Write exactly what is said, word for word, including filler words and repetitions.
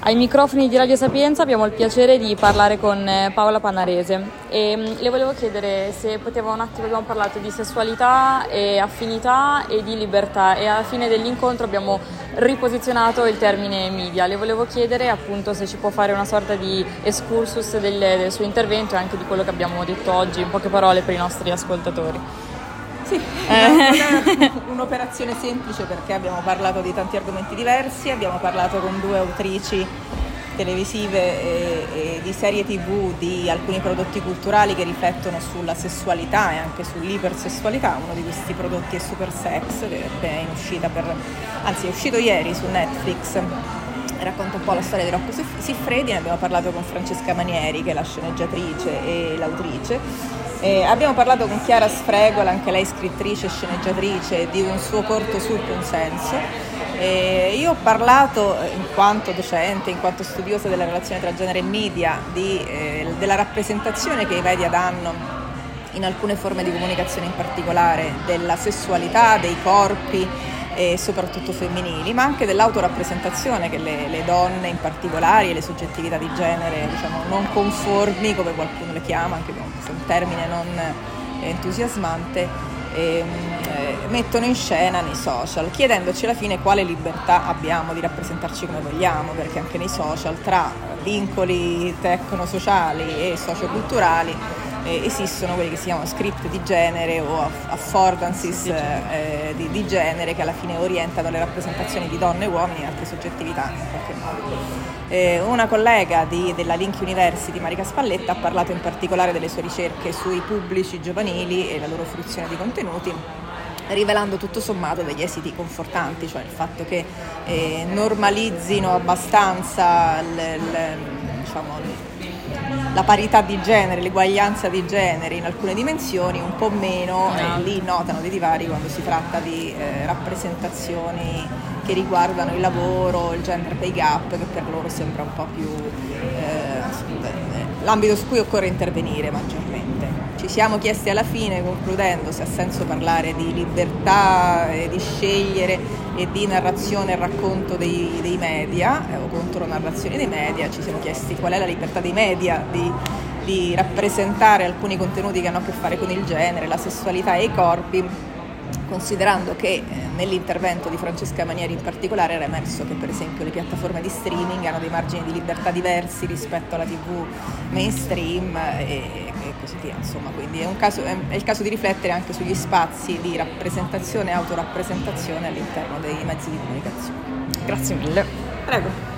Ai microfoni di Radio Sapienza abbiamo il piacere di parlare con Paola Panarese e le volevo chiedere se poteva un attimo, abbiamo parlato di sessualità e affinità e di libertà e alla fine dell'incontro abbiamo riposizionato il termine media. Le volevo chiedere appunto se ci può fare una sorta di excursus del, del suo intervento e anche di quello che abbiamo detto oggi, in poche parole per i nostri ascoltatori. Sì, eh. Un'operazione semplice perché abbiamo parlato di tanti argomenti diversi, abbiamo parlato con due autrici televisive e, e di serie tv di alcuni prodotti culturali che riflettono sulla sessualità e anche sull'ipersessualità. Uno di questi prodotti è Super Sex, che è in uscita per, anzi è uscito ieri su Netflix, racconta un po' la storia di Rocco Siffredi. Ne abbiamo parlato con Francesca Manieri, che è la sceneggiatrice e l'autrice. Eh, abbiamo parlato con Chiara Sfregola, anche lei scrittrice e sceneggiatrice, di un suo corto sul consenso. Eh, io ho parlato, in quanto docente, in quanto studiosa della relazione tra genere e media, di, eh, della rappresentazione che i media danno in alcune forme di comunicazione, in particolare della sessualità, dei corpi, e soprattutto femminili, ma anche dell'autorappresentazione che le, le donne in particolare e le soggettività di genere, diciamo, non conformi, come qualcuno le chiama, anche se è un termine non entusiasmante, eh, mettono in scena nei social, chiedendoci alla fine quale libertà abbiamo di rappresentarci come vogliamo, perché anche nei social, tra vincoli tecnosociali e socioculturali, Eh, esistono quelli che si chiamano script di genere o affordances eh, di, di genere, che alla fine orientano le rappresentazioni di donne e uomini e altre soggettività in qualche modo. Eh, una collega di, della Link University, Marica Spalletta, ha parlato in particolare delle sue ricerche sui pubblici giovanili e la loro fruizione di contenuti, rivelando tutto sommato degli esiti confortanti, cioè il fatto che eh, normalizzino abbastanza l, l, diciamo, la parità di genere, l'eguaglianza di genere in alcune dimensioni, un po' meno, e lì notano dei divari quando si tratta di eh, rappresentazioni che riguardano il lavoro, il gender pay gap, che per loro sembra un po' più eh, l'ambito su cui occorre intervenire maggiormente. Ci siamo chiesti alla fine, concludendo, se ha senso parlare di libertà, eh, di scegliere e di narrazione e racconto dei, dei media, eh, o contronarrazione dei media. Ci siamo chiesti qual è la libertà dei media di, di rappresentare alcuni contenuti che hanno a che fare con il genere, la sessualità e i corpi, considerando che eh, nell'intervento di Francesca Manieri in particolare era emerso che per esempio le piattaforme di streaming hanno dei margini di libertà diversi rispetto alla tivù mainstream e, e così via, insomma, quindi è, un caso, è, è il caso di riflettere anche sugli spazi di rappresentazione e autorappresentazione all'interno dei mezzi di comunicazione. Grazie mille. Prego.